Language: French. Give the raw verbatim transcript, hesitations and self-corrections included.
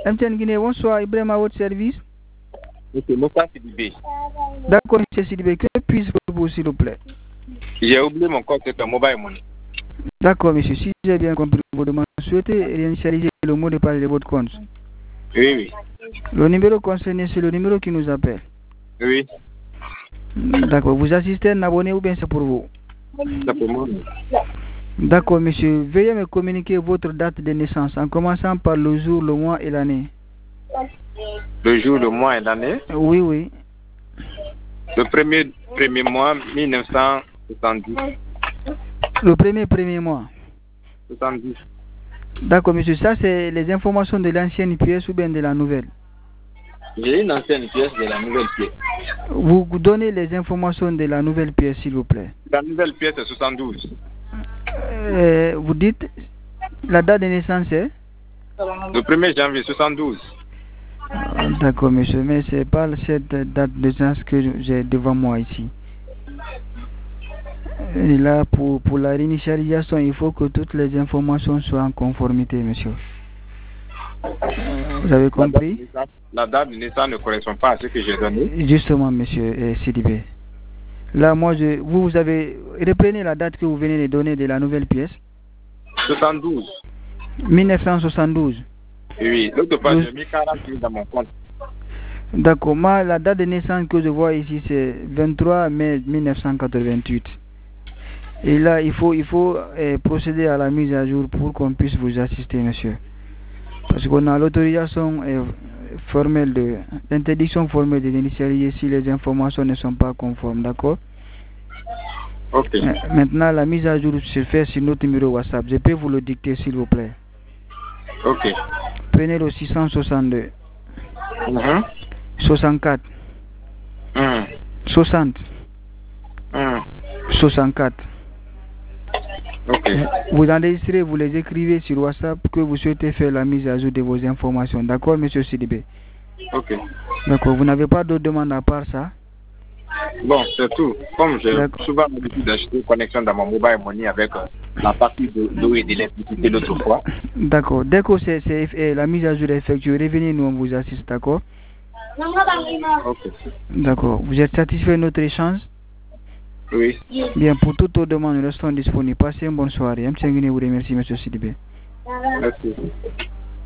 M T N Guinée, bonsoir. Ibrahim à votre service. Monsieur Moussa Sidibé. D'accord, monsieur Sidibé. Que puis-je pour vous, s'il vous plaît? J'ai oublié mon compte sur mobile money. D'accord, monsieur. Si j'ai bien compris vos demandes, souhaitez réinitialiser le mot de passe de votre compte. Oui, oui. Le numéro concerné, c'est le numéro qui nous appelle. Oui. D'accord. Vous assistez à un abonné ou bien c'est pour vous? C'est pour moi. D'accord, monsieur. Veuillez me communiquer votre date de naissance en commençant par le jour, le mois et l'année. Le jour, le mois et l'année? Oui, oui. Le premier, premier mois, mille neuf cent soixante-dix. Le premier, premier mois. soixante-dix. D'accord, monsieur. Ça, c'est les informations de l'ancienne pièce ou bien de la nouvelle? J'ai une ancienne pièce de la nouvelle pièce. Vous donnez les informations de la nouvelle pièce, s'il vous plaît. La nouvelle pièce est soixante-douze. Euh, vous dites la date de naissance est? Le premier janvier soixante-douze. D'accord, monsieur, mais c'est pas cette date de naissance que j'ai devant moi ici. Et là, pour, pour la réinitialisation, il faut que toutes les informations soient en conformité, monsieur. Vous avez compris? La date de naissance ne correspond pas à ce que j'ai donné. Justement, monsieur eh, Sidibé. Là, moi, je, vous, vous avez... Reprenez la date que vous venez de donner de la nouvelle pièce. soixante-douze. mille neuf cent soixante-douze. Oui, l'autre fois, j'ai mis quarante mille dans mon compte. D'accord. Moi, la date de naissance que je vois ici, c'est vingt-trois mai mille neuf cent quatre-vingt-huit. Et là, il faut, il faut eh, procéder à la mise à jour pour qu'on puisse vous assister, monsieur. Parce qu'on a l'autorisation eh, formelle de l'interdiction formelle de l'initialiser si les informations ne sont pas conformes, d'accord? Ok. Maintenant, la mise à jour se fait sur notre numéro WhatsApp. Je peux vous le dicter, s'il vous plaît. Ok. Prenez le six cent soixante-deux. Mm-hmm. soixante-quatre. Mm. soixante. Mm. soixante-quatre. Ok. Vous enregistrez, vous les écrivez sur WhatsApp que vous souhaitez faire la mise à jour de vos informations. D'accord, monsieur Sidibé? Ok. D'accord. Vous n'avez pas d'autres demandes à part ça? Bon, c'est tout. Comme j'ai souvent l'habitude d'acheter une connexion dans mon mobile money avec euh, la partie de l'eau et de l'électricité l'autre fois. D'accord. Dès que c'est, c'est, la mise à jour est effectuée, revenez, nous on vous assiste, d'accord? Ok. D'accord. Vous êtes satisfait de notre échange? Oui. Bien, pour toutes vos demandes, nous restons disponibles. Passez une bonne soirée. M. Nguyen vous remercie, monsieur Sidibé. Merci.